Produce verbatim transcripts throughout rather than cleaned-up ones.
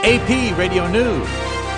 A P Radio News.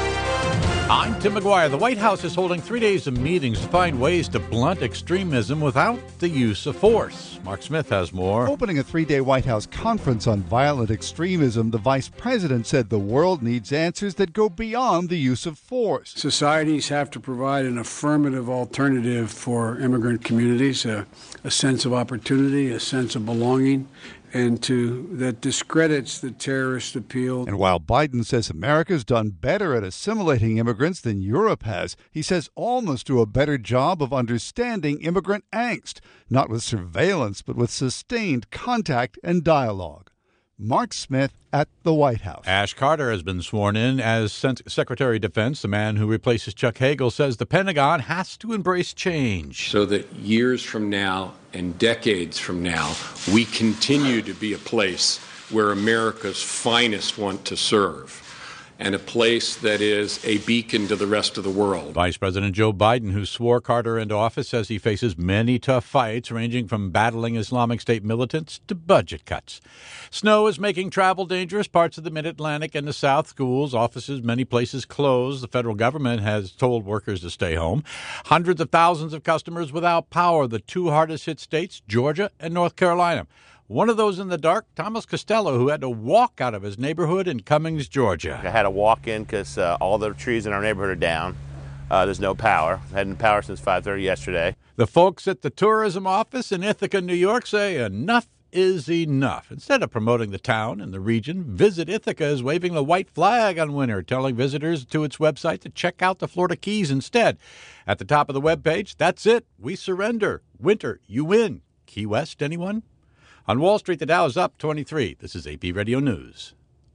I'm Tim McGuire. The White House is holding three days of meetings to find ways to blunt extremism without the use of force. Mark Smith has more. Opening a three-day White House conference on violent extremism, the vice president said the world needs answers that go beyond the use of force. Societies have to provide an affirmative alternative for immigrant communities, a, a sense of opportunity, a sense of belonging, and to that discredits the terrorist appeal. And while Biden says America's done better at assimilating immigrants than Europe has, he says all must do a better job of understanding immigrant angst, not with surveillance, but with sustained contact and dialogue. Mark Smith at the White House. Ash Carter has been sworn in as Secretary of Defense. The man who replaces Chuck Hagel says the Pentagon has to embrace change. So that years from now and decades from now, we continue to be a place where America's finest want to serve, and a place that is a beacon to the rest of the world. Vice President Joe Biden, who swore Carter into office, says he faces many tough fights, ranging from battling Islamic State militants to budget cuts. Snow is making travel dangerous. Parts of the Mid-Atlantic and the South, schools, offices, many places closed. The federal government has told workers to stay home. Hundreds of thousands of customers without power. The two hardest hit states, Georgia and North Carolina. One of those in the dark, Thomas Costello, who had to walk out of his neighborhood in Cummings, Georgia. I had to walk in because uh, all the trees in our neighborhood are down. Uh, there's no power. I hadn't power since five thirty yesterday. The folks at the tourism office in Ithaca, New York, say enough is enough. Instead of promoting the town and the region, Visit Ithaca is waving the white flag on winter, telling visitors to its website to check out the Florida Keys instead. At the top of the webpage, that's it. We surrender. Winter, you win. Key West, anyone? On Wall Street, the Dow is up twenty-three. This is A P Radio News.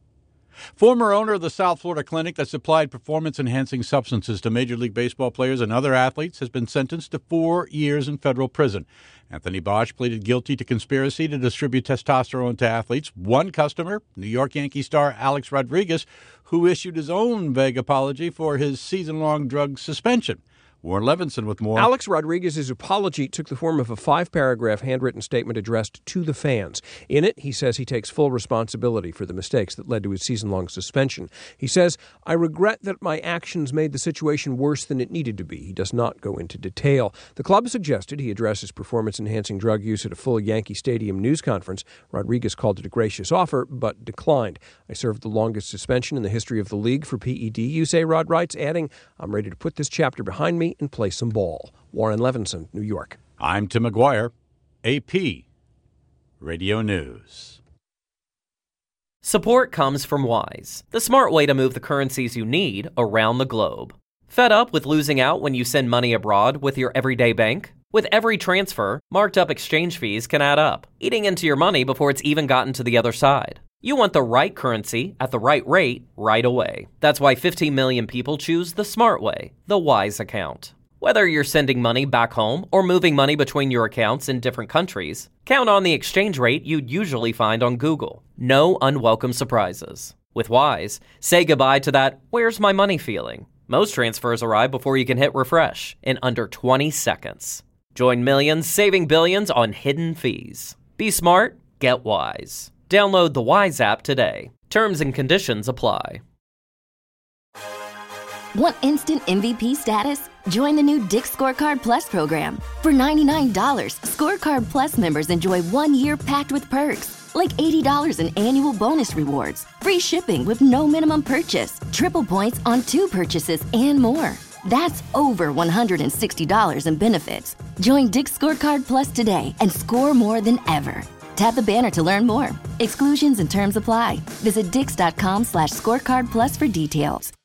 Former owner of the South Florida clinic that supplied performance-enhancing substances to Major League Baseball players and other athletes has been sentenced to four years in federal prison. Anthony Bosch pleaded guilty to conspiracy to distribute testosterone to athletes. One customer, New York Yankee star Alex Rodriguez, who issued his own vague apology for his season-long drug suspension. Warren Levinson with more. Alex Rodriguez's apology took the form of a five-paragraph handwritten statement addressed to the fans. In it, he says he takes full responsibility for the mistakes that led to his season-long suspension. He says, "I regret that my actions made the situation worse than it needed to be." He does not go into detail. The club suggested he address his performance-enhancing drug use at a full Yankee Stadium news conference. Rodriguez called it a gracious offer, but declined. "I served the longest suspension in the history of the league for P E D use," Rod writes, adding, "I'm ready to put this chapter behind me and play some ball." Warren Levinson, New York. I'm Tim McGuire, A P Radio News. Support comes from Wise, the smart way to move the currencies you need around the globe. Fed up with losing out when you send money abroad with your everyday bank? With every transfer, marked up exchange fees can add up, eating into your money before it's even gotten to the other side. You want the right currency at the right rate right away. That's why fifteen million people choose the smart way, the Wise account. Whether you're sending money back home or moving money between your accounts in different countries, count on the exchange rate you'd usually find on Google. No unwelcome surprises. With Wise, say goodbye to that "where's my money" feeling. Most transfers arrive before you can hit refresh in under twenty seconds. Join millions saving billions on hidden fees. Be smart, get Wise. Download the Wise app today. Terms and conditions apply. Want instant M V P status? Join the new Dick's Scorecard Plus program. For ninety-nine dollars, Scorecard Plus members enjoy one year packed with perks, like eighty dollars in annual bonus rewards, free shipping with no minimum purchase, triple points on two purchases, and more. That's over one hundred sixty dollars in benefits. Join Dick's Scorecard Plus today and score more than ever. Tap the banner to learn more. Exclusions and terms apply. Visit dix.com slash scorecard plus for details.